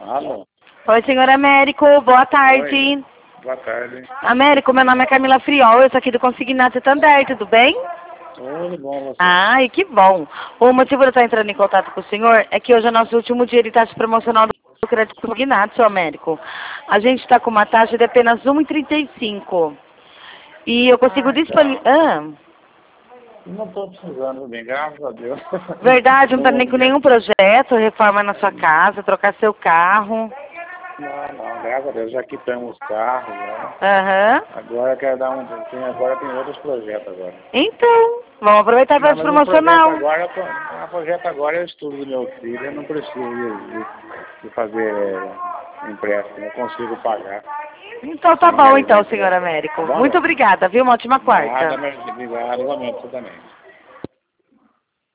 Alô? Oi, senhor Américo, boa tarde. Oi. Boa tarde. Américo, meu nome é Camila Friol, eu sou aqui do Consignado Santander, tudo bem? Tudo bom, você? Ai, que bom. O motivo de eu estar entrando em contato com o senhor é que hoje é o nosso último dia de taxa promocional do crédito consignado, seu Américo. A gente está com uma taxa de apenas 1,35. E eu consigo disponibilizar... Não estou precisando bem, graças a Deus. Verdade, não está nem com nenhum projeto, reforma na sua casa, trocar seu carro. Não, graças a Deus, já quitamos os carros, né? Aham. Agora eu quero dar agora tem outros projetos agora. Então, vamos aproveitar para Não, o mas promocional. o projeto agora é o estudo do meu filho, eu não preciso de fazer empréstimo, eu consigo pagar. Então tá bom então, senhor Américo. Tá bom? Muito obrigada, viu? Uma ótima quarta. Nada, mas obrigado, igualmente, você também.